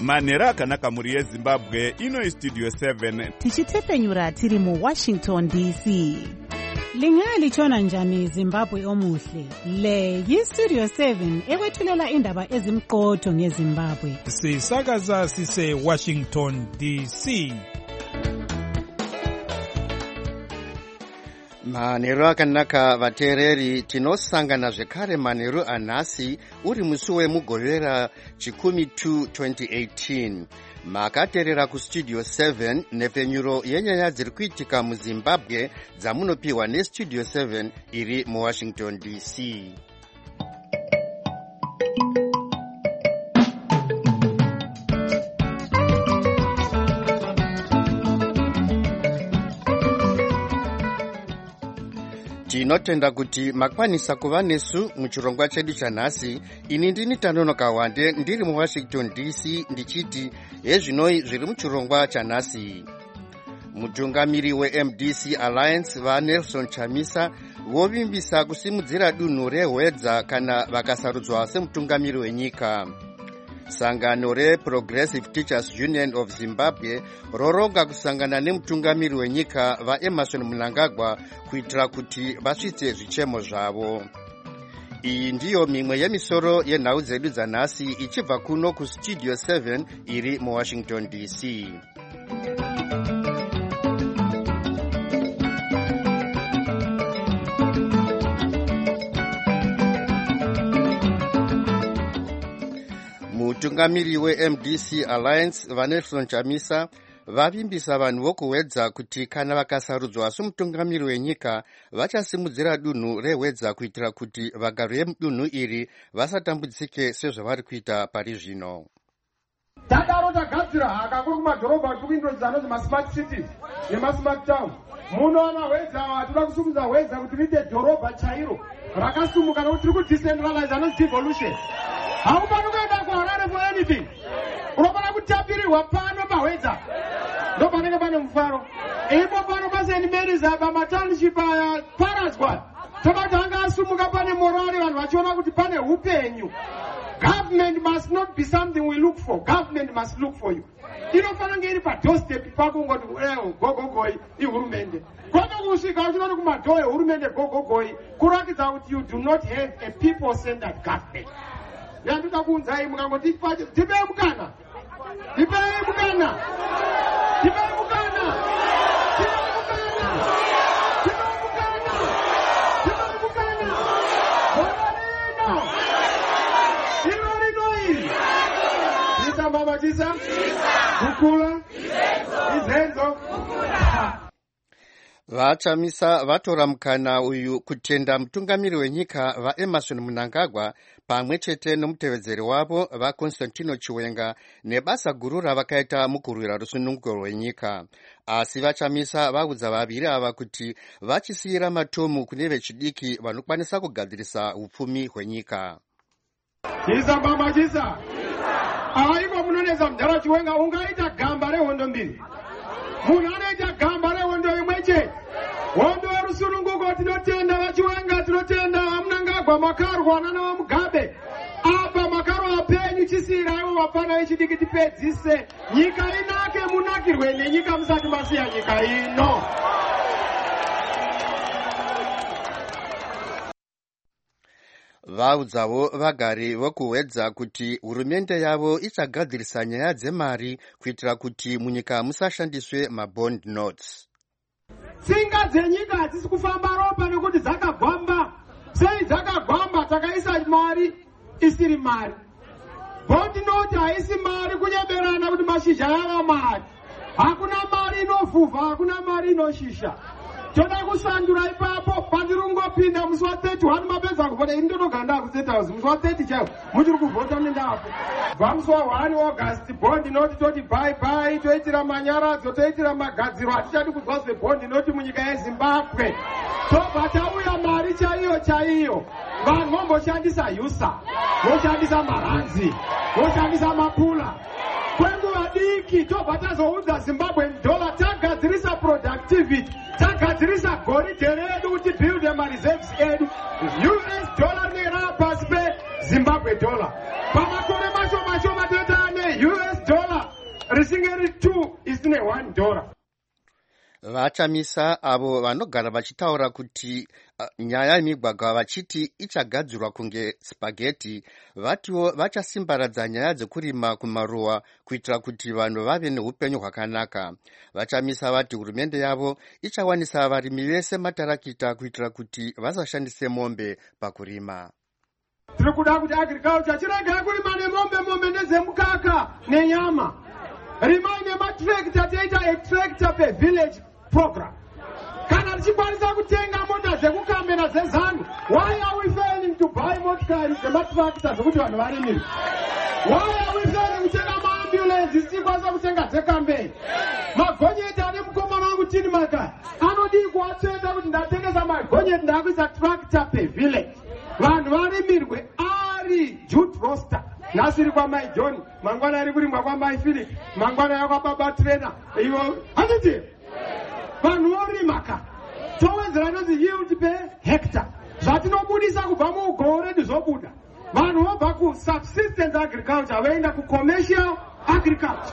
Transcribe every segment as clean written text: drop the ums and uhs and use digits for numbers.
manhero akanaka mhuri yezimbabwe. Ino Studio 7 tichitefenyura tiri mu Washington DC. Lingalitshona njani Zimbabwe omuhle? Le yi-Studio 7 ekwethulela indaba ezimqotho ngeZimbabwe. Sisakaza sise Washington DC. Manhero akanaka vateereri, tinosangana zvekare manhero anhasi uri musi wemugorera chikumi 2018. Makateerera kustudio 7 nhefenyuro yenyaya dziri kuitika muZimbabwe dzamunopiwa nestudio 7 iri muWashington DC. Tinotenda kuti makwanisa kuva nesu muchirongwa chedu chanhasi. Ini ndini Tanonoka Wande ndiri muWashington DC ndichiti hezvinoi zviri muchirongwa chanhasi. Mutungamiri weMDC Alliance vaNelson Chamisa vovimbisa kusimudzira dunhu rehwedza kana vakasarudzwa semutungamiri wenyika. Sangano reProgressive Teachers Union of Zimbabwe roronga kusangana nemutungamiri wenyika vaEmerson Mnangagwa kuitira kuti vasvitse zvichemo zvavo. Iyi ndiyo mimwe yemisoro yenhau dzedu dzanhasi ichibva kuno kustudio 7 iri muWashington DC. Mutungamiri weMDC Alliance vaNelson Chamisa vavimbisa vanhu vokuhwedza kuti kana vakasarudzwa semutungamiri wenyika vachasimudzira dunhu rehwedza kuitira kuti vagari vemudunhu iri vasatambudzike sezvavari kuita pari zvino. Tadaro tagadzira haka kuri kumadhorobha tikuintroduce anonzi masmart cities nemasmart town. Munoona hwedza hatoda kusumudza hwedza kuti riite dhorobha chairo rakasumuka nokuti tiri kudecentralize anonzi devolution. Haupano kuenda kuHarare for anything. Unofana kutapirirwa pano pahwedza. Ndo panenge pane mufaro. Ipo pano paseni Merizaba matownship aya paradzwa. Tobati anga asumuka pane morale vanhu vachiona kuti pane upenyu. Government must not be something we look for. Government must look for you. Inofana kunge iri padoorstep pako ngoti gogogoi ihurumende. Kwata kusvika uchinoti kumadhoo ehurumende gogogoi kurakidza kuti you do not have a people-centered government. Yanduka kunzai mukangoti tipei mukana. Tipei mukana. Tipei mukana. Tipei mukana. Tipei mukana. Tipei mukana. Horarino. Irorino iri. Tisa mama tisa. Kukula. Izenzo. Vachamisa vatora mukana uyu kutenda mutungamiri wenyika vaEmerson Mnangagwa pamwe chete nomutevedzeri wavo vaConstantino Chiwenga nebasa guru ravakaita mukurwira rusununguko rwenyika. Asi vachamisa vaudza vaviri ava kuti vachisiyira matomu kune vechidiki vanokwanisa kugadzirisa upfumi hwenyika. Chisa mama chisa. Aiko munoneza mudhara Chiwenga ungaita gamba rehondo mbiri. Munhu anoita gamba rehondo imweche. Hondo yerusununguko tinotenda vaChiwenga, tinotenda vaMnangagwa makarwana navaMugabe. Apa makarwa apenyu chisira ivo vapana vechidiki tipedzise. Nyika inake munakirwe nenyika musati masiya nyika ino. Vaudzawo vagari vokuhwedza kuti hurumende yavo ichagadzirisa nyaya dzemari kuitira kuti munyika musashandiswe mabond notes. Tsinga dzenyika hadzisi kufamba ropa nekuti dzakagwamba. Sei dzakagwamba takaisa mari isiri mari. Bond note haisi mari kunyeberana kuti mashizha yava mari. Hakuna mari inovhuvha, hakuna mari inoshisha. Toda kusandura ipapo pandirungopinda musi wa31 mapedza kuvota ini ndinoganda kuState House musi wa30 chaiwo muchiri kuvhota nendapo. Musi wa1 August bond note toti bye bye toitira manyaradzo toitira magadziro hatichadi kuzwa zvebond note munyika yeZimbabwe. Tobva tauya mari chaiyo chaiyo. Vanhu vomboshandisa yusa, voshandisa maranzi, voshandisa mapula. Kwenguva diki tobva tazoudza Zimbabwe dollar tagadzirisa productivity. Tagadzirisa goridhe redu kuti build mareserves edu. US dollar nera pasi pe Zimbabwe dollar. Pamakore macho macho mateta ne US dollar Vachamisa avo vanogara vachitaura kuti nyaya yemigwagwa vachiti ichagadzirwa kunge spaghetti, vatiwo vachasimbaradza nyaya dzekurima kumaruwa kuitira kuti vanhu vave neupenyu hwakanaka. Vachamisa vati hurumende yavo ichawanisa varimi vese matarakita kuitira kuti vasashandise mombe pakurima. Tiri kuda kuti agriculture chirege kurima nemombe nezemukaka nenyama. Rimai nematrekta teita extractor per village program. Kana tichikwanisa kutenga mota dzekukambe nadzezanu, why are we failing to buy motikari dzematrakta dzekuti vanhu varimire? Why are we failing kutenga maambulance tichikwanisa kutenga dzekambe? Magonyeti ane mukomana wangu chini makaya anodii kuwatsveta kuti ndatengesa magonyeti ndakuisa tractor per village. Vanhu varimirwe ari Jude roster. Nasiri kwa Mai John, mangwana yari kurimwa kwa Mai Philip, mangwana yari kwa Baba Trainer. Iyo, handiti? Vanhu vorimaka. Towedzera nozi yield per hectare. Zvatinobudisa kubva mugore ndizobuda. Vanhu vobva ku subsistence agriculture voenda ku commercial agriculture.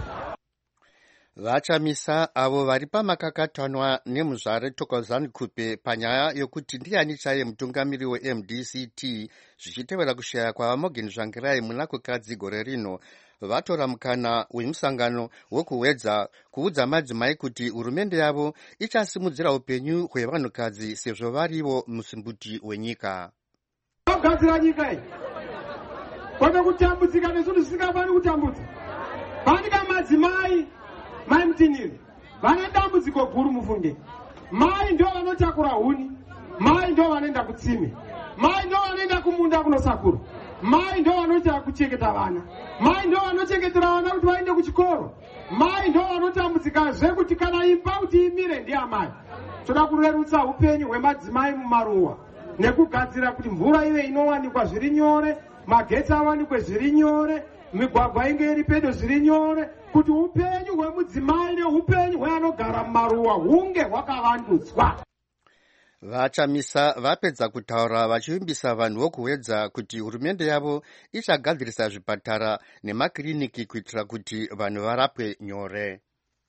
Vachamisa avo vari pamakakatanwa nemuzvare Thokozani Kupe panyaya yokuti ndiani chaye mutungamiri weMDCT zvichitevera kushaya kwava Morgan Tsvangirai muna kukadzi gore rino. Vatora mukana wemusangano wokuwedza kuudza madzimai kuti hurumende yavo ichasimudzira upenyu hwevanhukadzi sezvo varivo musimbuti wenyika. Vagadzira nyika iyi kwete kutambudzika nezvinhu zvisingafani kutambudza. Vanika madzimai mai mutiniri vane dambudziko guru mufunge. Mai ndio vanotakura huni, mai ndio vanoenda kutsime, mai ndio vanoenda kumunda kunosakura, mai ndio vanoita kuchengeta vana, mai ndio vanochengetera vana kuti vaende kuchikoro, mai ndio vanotambudzikazve kuti kana imba kuti imire ndiamai. Toda kurerutsa upenyu hwemadzimai mumaruwa nekugadzira kuti mvura ive inowanikwa zviri nyore, magetsi awanikwe zviri nyore, migwagwa inge iri pedo zviri nyore, kuti upenyu hwemudzimai neupenyu hweanogara mumaruwa hunge hwakavandudzwa. Vachamisa vapedza kutaura vachivimbisa vanhu vokuwedza kuti hurumende yavo ichagadzirisa zvipatara nemakiriniki kuitira kuti vanhu varapwe nyore.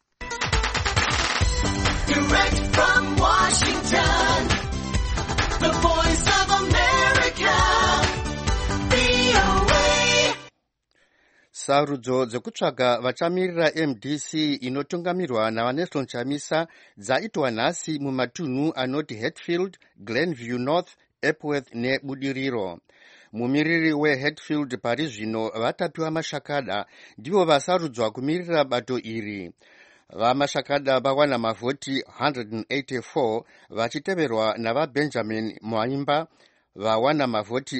Direct from Washington, the voice of America, VOA. Sarudzo dzekutsvaga vachamirira MDC inotungamirwa naVaNelson Chamisa dzaitwa nhasi mumatunhu anoti Hatfield, Glenview North, Epworth neBudiriro. Mumiriri weHatfield pari zvino vatapiwa Mashakada ndivo vasarudzwa kumirira bato iri. VaMashakada vawana mavhoti 184 vachiteverwa navaBenjamin Mwaimba vawana mavhoti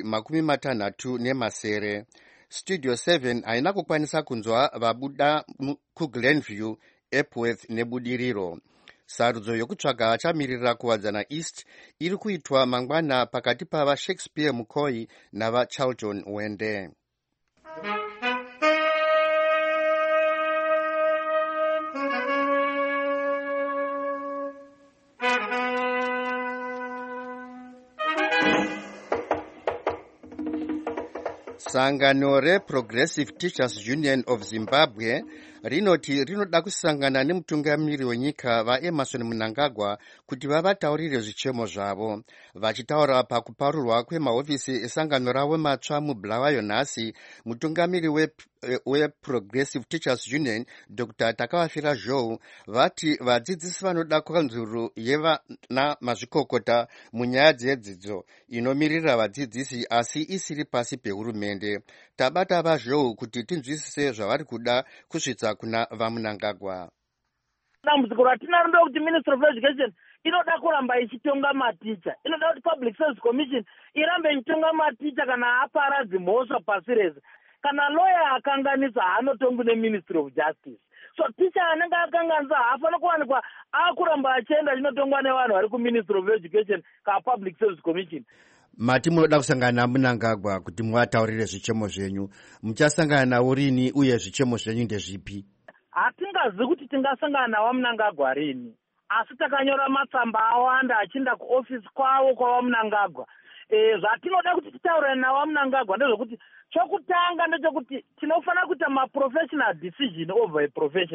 60 Studio 7 haina kukwanisa kunzwa vabuda kuGlenview, Epworth neBudiriro. Sarudzo yokutsvaga vachamirira kuwadzana East iri kuitwa mangwana pakati pava Shakespeare Mukoi navaCharlton Wende. Sangano reProgressive Teachers Union of Zimbabwe rinoti rinoda kusangana nemutungamiri wenyika vaEmmerson Mnangagwa kuti vavataurire zvichemo zvavo. Vachitaura pakuparurwa kwemahofisi esangano ravo matsva muBulawayo nhasi, mutungamiri weProgressive Teachers Union Dr. Takavafira Zhou vati vadzidzisi vanoda kanzuru yevana mazvikokota munyaya dzedzidzo inomirira vadzidzisi asi isiri pasi pehurumende. Tabata vaZhou kuti tinzwisise zvavari kuda kusvitsa kuna vaMnangagwa. Dambudziko ratinaro ndekuti Ministry of Education inoda kuramba ichitonga maticha, inoda kuti Public Service Commission irambe ichitonga maticha kana aparadzi mhosva pasi rese. Kana lawyer akanganisa haanotongwi neMinistry of Justice. So ticha anenge akanganisa haafana kuwanikwa akuramba achienda chinotongwa nevanhu vari kuMinistry of Education ka Public Service Commission. Mati munoda kusangana naMnangagwa kuti muvataurire zvichemo zvenyu. Muchasangana nawo rini uye zvichemo zvenyu ndezvipi? Hatingazivi kuti tingasangana nawaMnangagwa rini, asi takanyora matsamba awanda achienda kuofisi kwavo kwavaMnangagwa. Zvatinoda kuti titaure nawaMnangagwa ndezvekuti chokutanga ndechekuti tinofanira kuita maprofessional decision over a profession.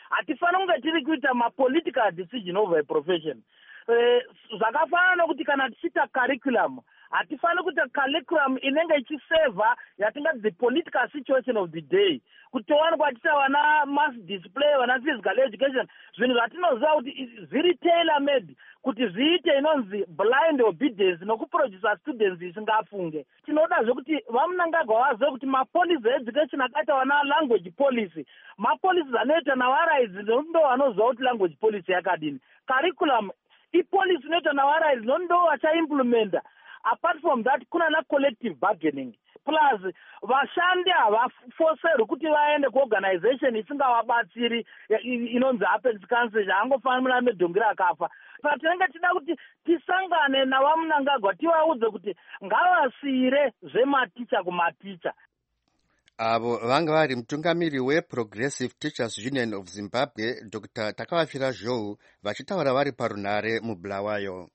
hatifaniri kunge tiri kuita mapolitical decision over a profession. Zvakafanana nokuti kana tichiita curriculum hatifaniri kuita curriculum inenge ichisevha yatingati the political situation of the day, kuti towanikwa tiita vana mass display, vana physical education, zvinhu zvatinoziva kuti zviri tailor made kuti zviite inonzi blind obedience nokuproducer students isingafunge. Tinodazve kuti vamunangagwa vazive kuti mapolicy education akaita vana language policy, mapolicies anoita navaraidzi ndo vanoziva kuti language policy yakadini. Curriculum ipolicy inoita navaraidzi ndo vachaimplementa. Apart from that, kuna na collective bargaining. Plus, vashandi havafoserwi kuti vaende kuorganization isingavabatsiri inonzi Apex Council angofanira medhongera akafa. Patinenge tida kuti tisangane navamunangagwa tivaudze kuti ngavasiyire zvematicha kumaticha. Avo vanga vari mutungamiri weProgressive Teachers Union of Zimbabwe, Dr. Takavafira Zhou, vachitaura vari parunare muBulawayo.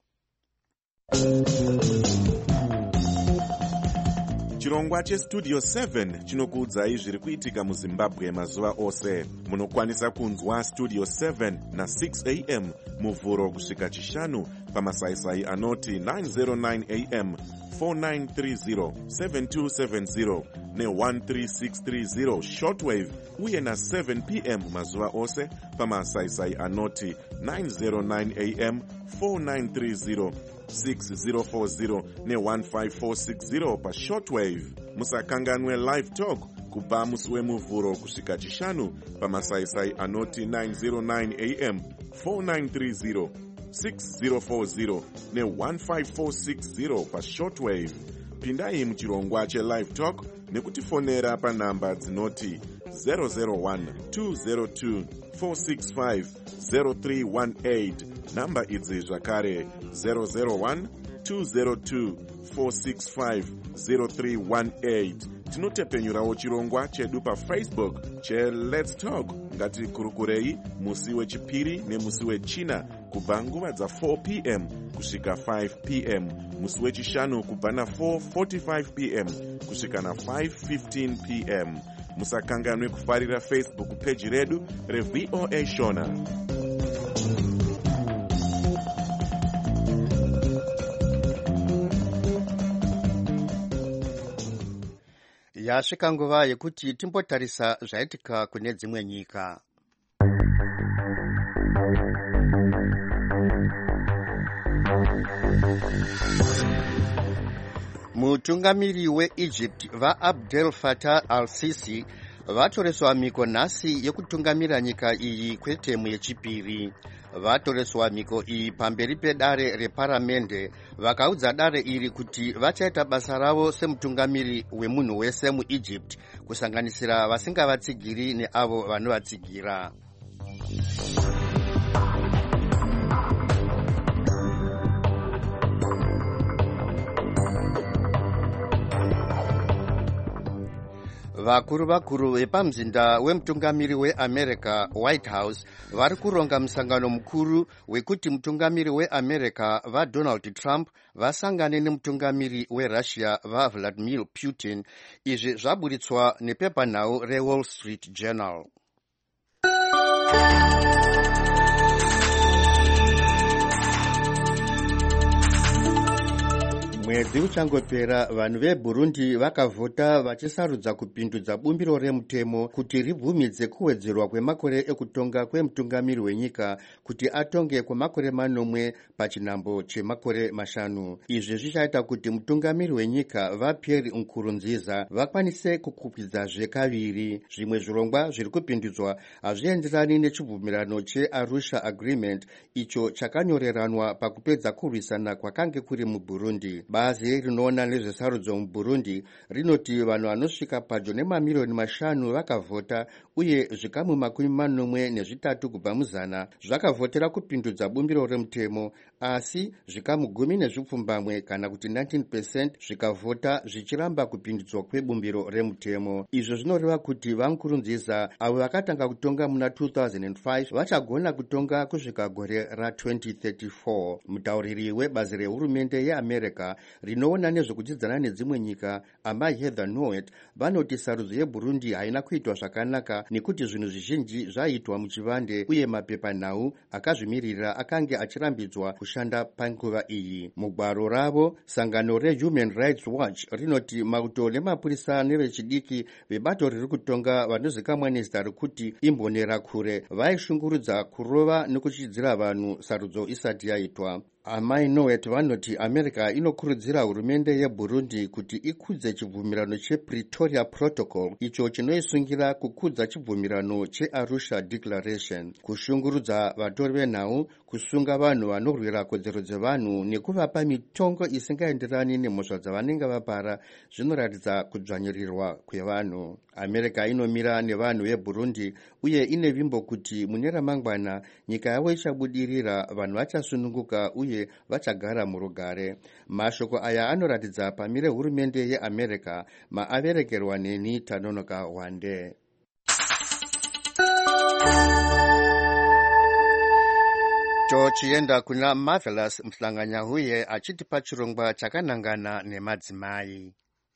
Chirongwa cheStudio 7 chinokuudzai zviri kuitika muZimbabwe mazuva ose. Munokwanisa kunzwa Studio 7 na 6 am muvhuro kusvika chishanu pamasaisai anoti 909 am, 4930, 7270 ne13630 shortwave uye na 7 pm mazuva ose pamasaisai anoti 909 am, 4930, 6040 ne15460 pashortwave. Musakanganwe live talk kubva musi wemuvhuro kusvika chishanu pamasaisai anoti 909 am, 4930, 6040 ne15460 pashortwave. Pindai muchirongwa chelive talk nekutifonera panhamba dzinoti 001 202 465 0318. Namba idzi zvakare 001 202 465 0318. Tinotepenyurawo chirongwa chedu paFacebook cheLet's Talk. Ngatikurukurei musi wechipiri nemusi wechina kubva nguva dza4 pm kusvika 5 pm, musi wechishanu kubva na4:45 pm kusvika na5:15 pm. Musakanganwe kufarira Facebook page redu reVOA Shona. Yasvika nguva yekuti timbotarisa zvaitika kune dzimwe nyika. Mutungamiri weEgypt vaAbdel Fattah al-Sisi vatoreswa miko nhasi yekutungamira nyika iyi kwetemu yechipiri. Vatoreswa miko iyi pamberi pedare reparamende, vakaudza dare iri kuti vachaita basa ravo semutungamiri wemunhu wese muEgypt, kusanganisira vasingavatsigiri neavo vanovatsigira. Vakuru vepamzinda wemutungamiri weAmerica White House vari kuronga musangano mukuru wekuti mutungamiri weAmerica vaDonald Trump vasangane nemutungamiri weRussia vaVladimir Putin. Izvi zvaburitswa nepepanhau reWall Street Journal. Mwedzi uchangopera, vanhu veBurundi vakavhota vachisarudza kupindudza bumbiro remutemo kuti ribvumidze kuwedzerwa kwemakore ekutonga kwemutungamiri wenyika kuti atonge kwemakore 9 pachinhambo chemakore 5. Izvi zvichaita kuti mutungamiri wenyika vaPierre Nkurunziza vakwanise kukwikwidza kaviri. Zvimwe zvirongwa zviri kupindudzwa hazvienderani nechibvumirano cheArusha Agreement icho chakanyoreranwa pakupedza kurwisana kwakange kuri muBurundi. Bazi rinoona nezvesarudzo muBurundi rinoti vanhu vanosvika padyo nemamiliyoni 5 vakavhota uye zvikamu 43 kubva muzana zvakavhotera kupindudza bumbiro remutemo, asi zvikamu 10 kana kuti 19% zvikavhota zvichiramba kupindudzwa kwebumbiro remutemo. Izvo zvinoreva kuti vaNkurunziza avo vakatanga kutonga muna 2005 vachagona kutonga kusvika gore ra2034. Mutauriri webazi rehurumende yeAmerica rinoona nezvekudzidzana nedzimwe nyika amai Heather Nauert vanoti sarudzo yeBurundi haina kuitwa zvakanaka nekuti zvinhu zvizhinji zvaitwa muchivande uye mapepanhau akazvimirira akange achirambidzwa kushanda panguva iyi. Mugwaro ravo sangano reHuman Rights Watch rinoti mauto nemapurisa nevechidiki vebato riri kutonga vanozikamwa nezita rekuti imbonera kure vaishungurudza kurova nekuchidzira vanhu sarudzo isati yaitwa. Amai Nauert vanoti America inokurudzira hurumende yeBurundi kuti ikudze chibvumirano chePretoria Protocol icho chinoisungira kukudza chibvumirano cheArusha Declaration, kushungurudza vatori venhau, kusunga vanhu vanorwira kodzero dzevanhu nekuvapa mitongo isingaenderani nemhosva dzavanenge vapara zvinoratidza kudzvanyirirwa kwevanhu. America inomira nevanhu veBurundi uye ine vimbo kuti mune ramangwana nyika yavo ichabudirira, vanhu vachasununguka uye vachagara murugare. Mashoko aya anoratidza pamire hurumende yeAmerica maaverekerwa neni Tanonoka Wande. Tochienda kuna Marvelous Mhlanganyahuye achitipa chirongwa chakanangana nemadzimai.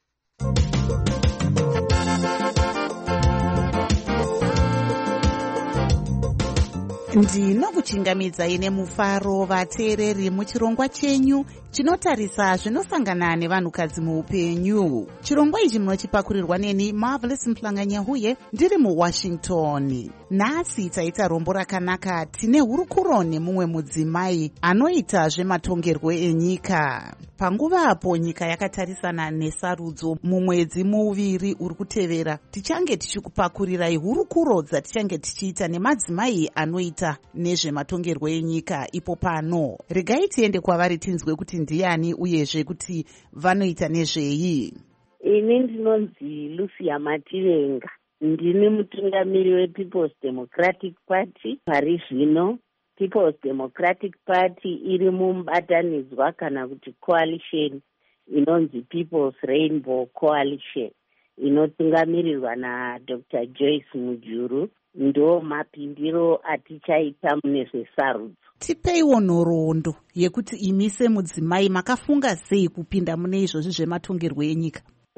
Ndinokuchingamidzai nemufaro vateereri muchirongwa chenyu chinotarisa zvinosangana nevanhukadzi muupenyu. Chirongwa ichi munochipakurirwa neni Marvelous Mhlanganyahuye ndiri muWashington. Nhasi taita rombo rakanaka, tine hurukuro nemumwe mudzimai anoita zvematongerwo enyika. Panguva apo nyika yakatarisana nesarudzo mumwedzi muviri uri kutevera, tichange tichikupakurirai hurukuro dzatichange tichiita nemadzimai anoita nezvematongerwo enyika ipo pano. Regai tiende kwavari tinzwe kuti ndiani uyezve kuti vanoita nezvei. Ini ndinonzi Lucia Mativenga, ndini mutungamiri wePeople's Democratic Party. Pari zvino People's Democratic Party iri mubatanidzwa kana kuti coalition inonzi People's Rainbow Coalition inotungamirirwa naDr. Joyce Mujuru. Ndo mapindiro atichaita mune zvesarudzo. Tipeiwo nhoroondo yekuti imi semudzimai makafunga sei kupinda mune izvozvi zvematongerwo enyika?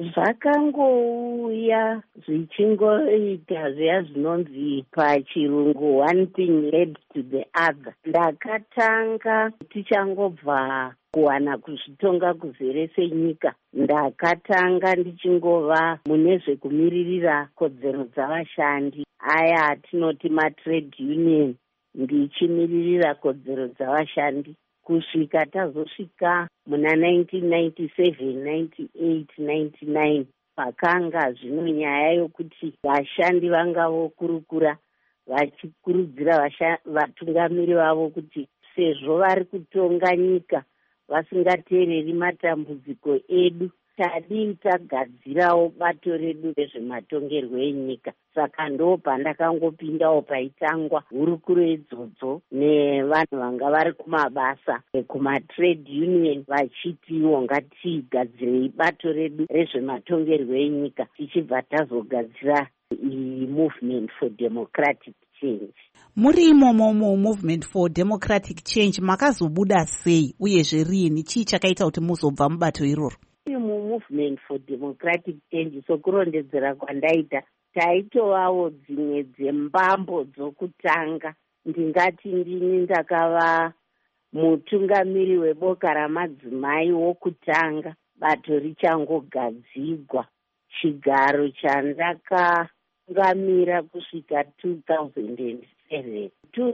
Zvakangouya zvichingoita zviya zvinonzi pachirungu one thing led to the other. Ndakatanga tichangobva kuwana kuzvitonga kuzere senyika, ndakatanga ndichingova mune zvekumiririra kodzero dzavashandi, aya atinoti matrade union, ndichimiririra kodzero dzavashandi kusvika tazosvika muna 1997, 98, 99 pakanga zvino nyaya yokuti vashandi vanga vokurukura vachikurudzira vatungamiri vavo kuti sezvo vari kutonga nyika vasingateereri matambudziko edu, tadii tagadzirawo bato redu rezvematongerwo enyika. Saka ndo pandakangopindawo paitangwa hurukuro idzodzo nevanhu vanga vari kumabasa ekumatrade union vachitiwo ngatigadzirei bato redu rezvematongerwo enyika tichibva tazogadzira movement for democratic change. Muri imomo Movement for Democratic Change makazobuda sei uyezve riini chii chakaita kuti muzobva mubato iroro? Movement for Democratic Change sokurondedzera kwandaita taitovawo dzimwe dzembambo dzokutanga. Ndingati ndini ndakava mutungamiri weboka ramadzimai wokutanga bato richangogadzigwa. Chigaro chandakangamira kusvika 2007.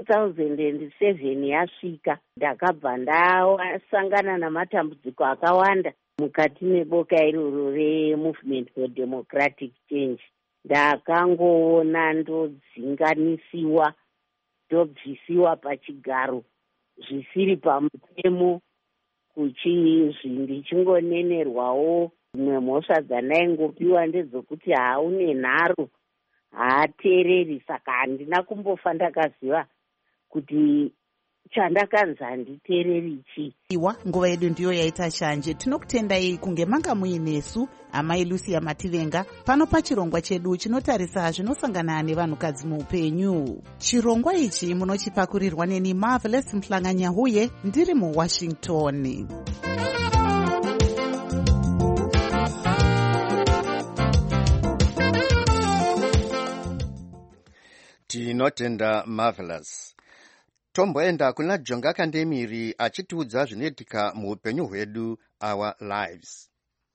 2007 yasvika ndakabva ndasangana namatambudziko akawanda mukati meboka iroro reMovement for Democratic Change. Ndakangoona ndodzinganisiwa, ndobvisiwa pachigaro zvisiri pamutemo, ndichingonenerwawo. Dzimwe mhosva dzandaingopiwa ndedzokuti haune nharo, haateereri. Saka handina kumbofa ndakaziva kuti chandakanzi handiteereri chii. Iwa nguva yedu ndiyo yaita shanje. Tinokutendai kunge manga muinesu amai Lucia Mativenga pano pachirongwa chedu chinotarisa zvinosangana nevanhukadzi muupenyu. Chirongwa ichi munochipakurirwa neni Marvelous Mhlanganyahuye ndiri muWashington. tinotenda Marvelous. Tomboenda kuna Jonga Kandemiri achitiudza zvinoitika muupenyu hwedu, our lives.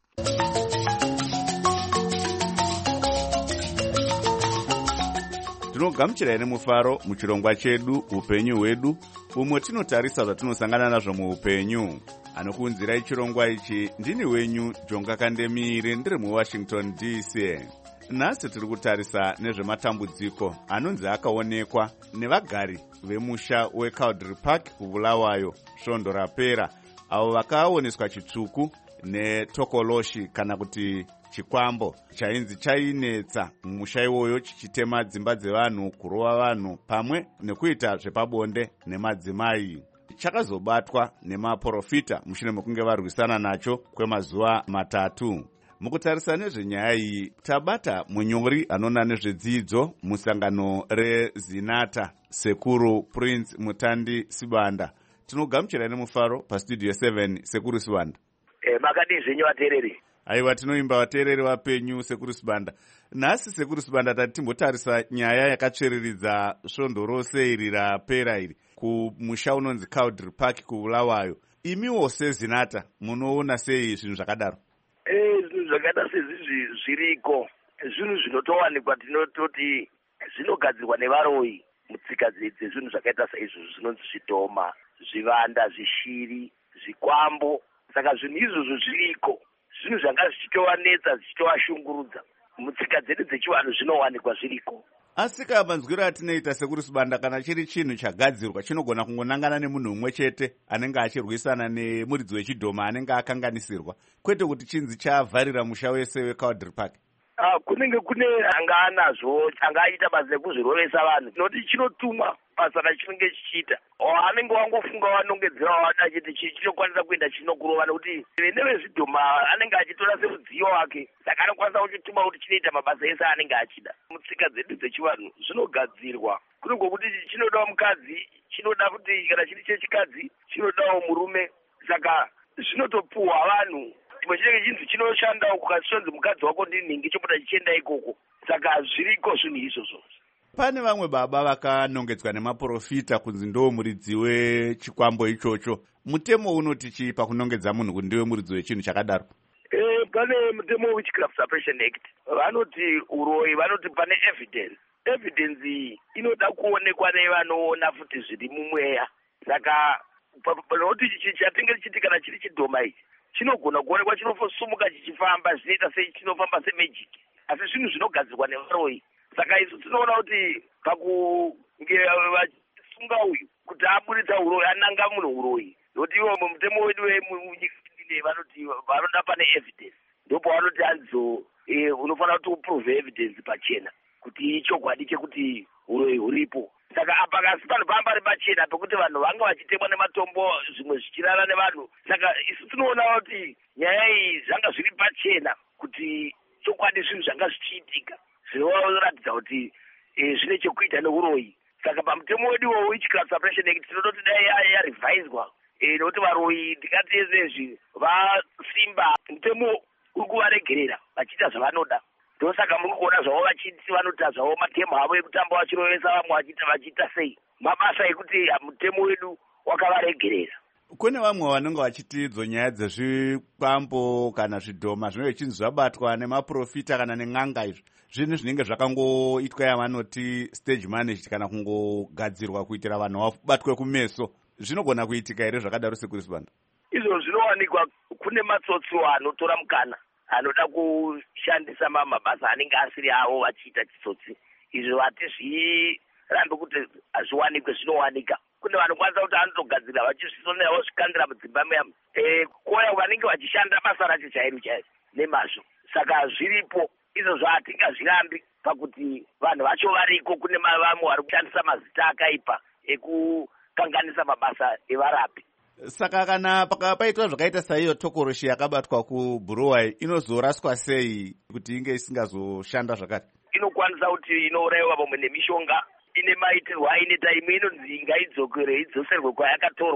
Tinogamuchira ine mufaro muchirongwa chedu upenyu hwedu, umwe tinotarisa zvatinosangana nazvo muupenyu. Anokuunzirai chirongwa ichi ndini wenyu Jonga Kandemiri, ndiri muWashington DC. Nhasi tiri kutarisa nezvematambudziko anonzi akaonekwa nevagari vemusha weCowdery Park kuBulawayo svondo rapera, avo vakaoneswa chitsvuku netokoloshi kana kuti chikwambo chainzi chainetsa mumusha iwoyo, chichitema dzimba dzevanhu, kurova vanhu pamwe nekuita zvepabonde nemadzimai. Chakazobatwa nemaprofita mushure mekunge varwisana nacho kwemazuva 3. Mukutarisa nezvenyaya iyi tabata munyori anoona nezvedzidzo musangano reZinata, Sekuru Prince Mutandi Sibanda. Tinogamuchira nemufaro pastudio 7. Sekuru Sibanda. Makadi zvenyu vateereri. Aiwa, tinoimba vateereri vapenyu Sekuru Sibanda. Nhasi Sekuru Sibanda tati timbotarisa nyaya yakatsvereridza svondo rose iri rapera iri kumusha unonzi Cowdery Park kuBulawayo. Imiwo seZinata munoona sei zvinhu zvakadaro? Zvinhu zvakada sezvizvi zviriko, zvinhu zvinotowanikwa tinototi zvinogadzirwa nevaroyi mutsika dzezvinhu zvakaita saizvozvo zvinonzi zvidhoma, zvivanda, zvishiri, zvikwambo. Saka zvinhu izvozvo zviriko, zvinhu zvanga zvichitovanetsa zvichitovashungurudza mutsika dzedu dzechivanhu, zvinowanikwa zviriko. Asi kamanzwiro atinoita Sekuru Sibanda, kana chiri chinhu chagadzirwa chinogona kungonangana nemunhu umwe chete anenge achirwisana nemuridzi wechidhoma anenge akanganisirwa, kwete kuti chinzi chavharira musha wese weCowdery Park. Kunenge kune anga anazvo anga aita basa rekuzvirovesa vanhu, noti chinotumwa basa rachinenge chichiita, anenge wangofunga wanongedzera wada chiti chinokwanisa kuenda chinokurova, nekuti nevezvidhoma anenge achitora semudziyo wake, saka anokwanisa kuchituma kuti chinoita mabasa ese anenge achida. Mutsika dzedu dzechivanhu zvinogadzirwa, kunongokuti chinodawo mukadzi, chinoda kuti kana chiri chechikadzi chinodawo murume, saka zvinotopuhwa vanhu. Chimwe chinenge chinzi chinoshanda uku, kasonzi mukadzi wako ndinhingi chopota chichienda ikoko, saka zviriko zvinhu izvozvo. Pane vamwe baba vakanongedzwa nemaprofita kunzi ndo muridzi wechikwambo ichocho. Mutemo unoti chii pakunongedza munhu kuti ndiwe muridzi wechinhu chakadaro? Pane mutemo Witchcraft Suppression Act. Vanoti uroyi, vanoti pane evidence iyi inoda kuonekwa nevanoona futi zviri mumweya. Saka noti chatinge chichiti kana chiri chidhoma ichi chinogona kuonekwa chinosumuka chichifamba, zvinoita sechinofamba semagic, asi zvinhu zvinogadzirwa nevaroyi. Saka isu tinoona kuti pakunge vachisunga uyu kuti aburitsa uroyi, ananga munhu uroyi, nokuti ivo mumutemo wedu wemunyika vanoti vanoda pane evidence, ndipo vanoti anzo unofanira kuti uprove evidence pachena kuti ichokwadi chekuti uroyi huripo. Saka apa kasi panhu pamba ri pachena pekuti vanhu vanga vachitemwa nematombo, zvimwe zvichirara nevanhu. Saka isu tinoona kuti nyaya iyi zvanga zviri pachena kuti chokwadi zvinhu zvanga zvichiitika zvinoratidza kuti zvine chekuita neuroyi. Saka pamutemo wedu weWitchcraft Suppression Act tinototi dai yarevhaiswa, nokuti varoyi ndikati ezvezvi vasimba, mutemo uri kuvaregerera vachiita zvavanoda. Ndosaka muri kuona zvavo vachiti vanoita zvavo matemu avo ekutamba vachirovesa vamwe vachiita sei, mabasa ekuti mutemo wedu wakavaregerera. Kune vamwe vanenge vachitidzo nyaya dzezvikwambo kana zvidhoma zvinenge chinzi zvabatwa nemaprofita kana nen'anga, izvo zvinhu zvinenge zvakangoitwa yavanoti stage managed kana kungogadzirwa kuitira vanhu vabatwe kumeso. Zvinogona kuitika here zvakadaro Sekuru Sibanda? Izvo zvinowanikwa. Kune matsotsi anotora mukana, anoda kushandisa mabasa anenge asiri avo vachiita chitsotsi. Izvo hatizvirambi kuti hazviwanikwe, zvinowanika. Kune vanokwanisa kuti anotogadzira vachizvisonerawo zvikandira mudzimba muyamo, kuya vanenge vachishanda basa racho chairo nemazvo. Saka zviripo izvo zvahatingazvirambi pakuti vanhu vacho variko. Kune vamwe vari kushandisa mazita akaipa ekukanganisa mabasa evarapi. Saka kana paitwa zvakaita saiyo tokoroshi yakabatwa kuBulawayo, inozoraswa sei kuti inge isingazoshanda zvakare? Inokwanisa kuti inourayiwa pamwe nemishonga, ine maitirwo ainoita. Imwe inonzi ngaidzokere idzoserwe kwayakatorwa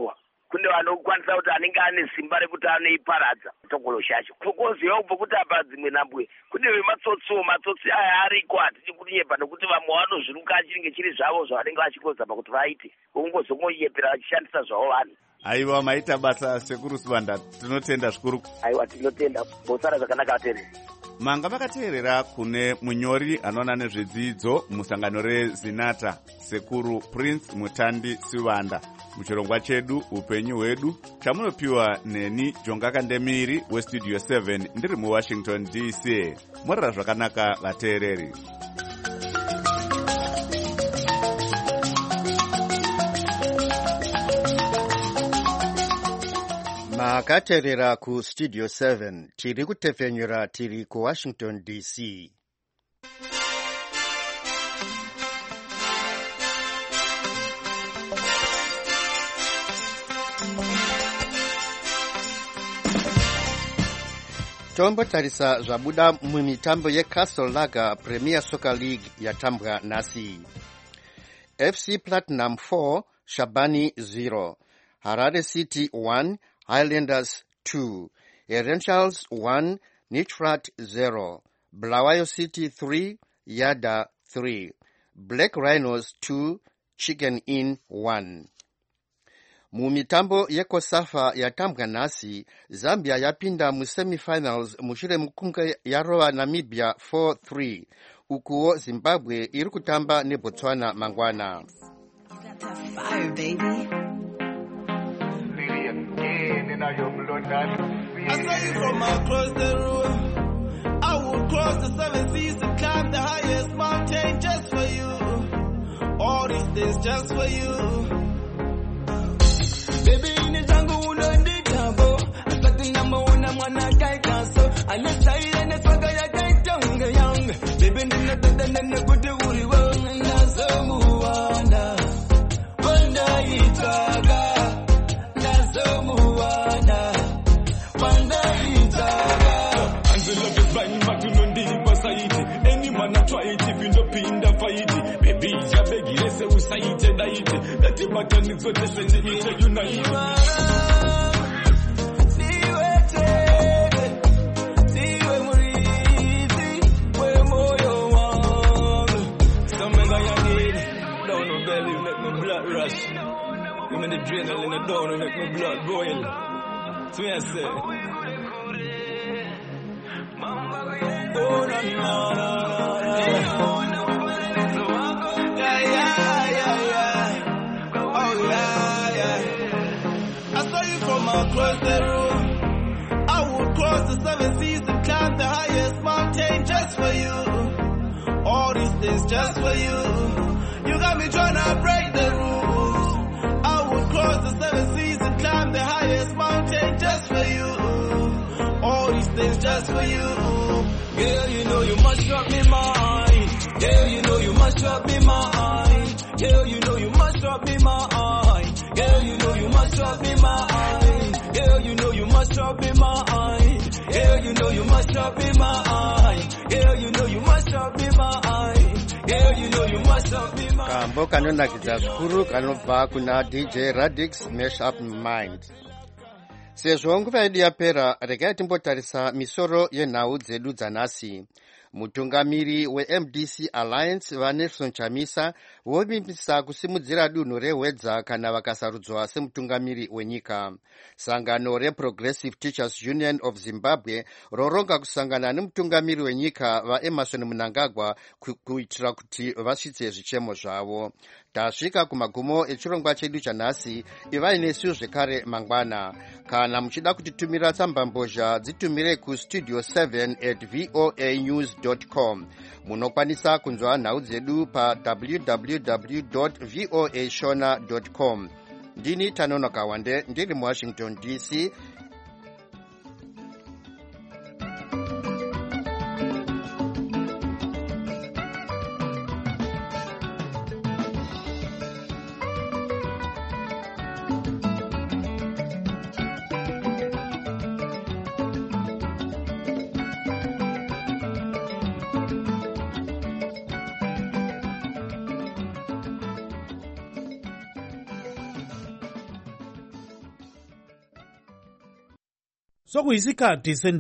kune vanokwanisa kuti anenge ane simba rekuti anoiparadza togoloshacho kukoziva kubva kuti apa dzimwe nhambwe kune matsotsi aya ariko hatidi kunyepa nokuti vamwe vanozviruka chinenge chiri zvavo zvavanenge vachingozama kuti vaite vongozongoyepera vachishandisa zvavo vanhu. Aiwa, maita basa sekuru Sibanda, tinotenda zvikuru. Aiwa, tinotenda bosara zvakanaka vateereri. Manga vakateerera kune munyori anoona nezvedzidzo musangano reZinata sekuru Prince Mutandi Sibanda muchirongwa chedu upenyu hwedu chamunopiwa neni Jonga Kandemiri westudio 7 ndiri muWashington DC. Morera zvakanaka vateereri. Makateerera ku studio 7 tiri kutefenyura tiri ku Washington DC. Tombotarisa zvabuda mumitambo yeCastle Lager Premier Soccer League yatambwa nasi. FC Platinum 4 Shabani 0, Harare City 1 Highlanders 2, Herentials 1, Nitrat 0, Bulawayo City 3, Yada 3, Black Rhinos 2, Chicken Inn 1. Mumitambo yekosafa yatambwa nasi, Zambia yapinda mu semifinals mushure mukunga yarova Namibia 4-3, ukuo Zimbabwe iri kutamba neBotswana mangwana. Fire, baby. I saw you from across the room. I would cross the 7 seas and climb the highest mountain just for you. All these things just for you. Baby, in the jungle, we don't need trouble. I'm starting number one, I'm on a guy castle. I'm not tired and it's like I got young. Baby, in the good, the woody world, and that's a move on. One day, it's a guy. Any man I try it if you don't pin the fight. Baby, ya begi lese usaite daite. That you matter ni zote sende ite unite. Siwe murithi, we moyo wangu. Something I need, down no belly make my blood rush. Give me the adrenaline down make my blood boil. So me I say. Oh, no, no, no, I saw you from across the room. I would cross the 7 seas and climb the highest mountain just for you. All these things just for you. You got me trying to break the rules. I would cross the 7 seas and climb the highest mountain just for you. All these things just for you. Girl, you know you must drop me mine. Girl, you know you must drop me mine. Girl, you know you must drop me mine. Girl, you know you must drop me mine. Girl, you know you must drop me mine. Girl, you know you must drop me mine. Girl, you know you must drop me mine. Girl, you know you must drop me mine. Kambo kanonakidza zvikuru kanobva kuna DJ Radix Mash Up Mind. Sezvo nguva yedu yapera, regai timbotarisa misoro yenhau dzedu dzanhasi. Mutungamiri weMDC Alliance vaNelson Chamisa vovimbisa kusimudzira dunhu rehwedza kana vakasarudzwa semutungamiri wenyika. Sangano reProgressive Teachers Union of Zimbabwe roronga kusangana nemutungamiri wenyika vaEmerson Mnangagwa kuitira kuti vasvitse zvichemo zvavo. Tasvika kumagumo echirongwa chedu chanhasi, ivai nesu zvekare mangwana. Kana muchida kutitumira tsambambozha dzitumire ku studio 7@voanews.com. Munokwanisa kunzwa nhau dzedu pa www.voashona.com. Ndini Tanonoka Wande, ndiri muWashington DC. sokuyisikhathi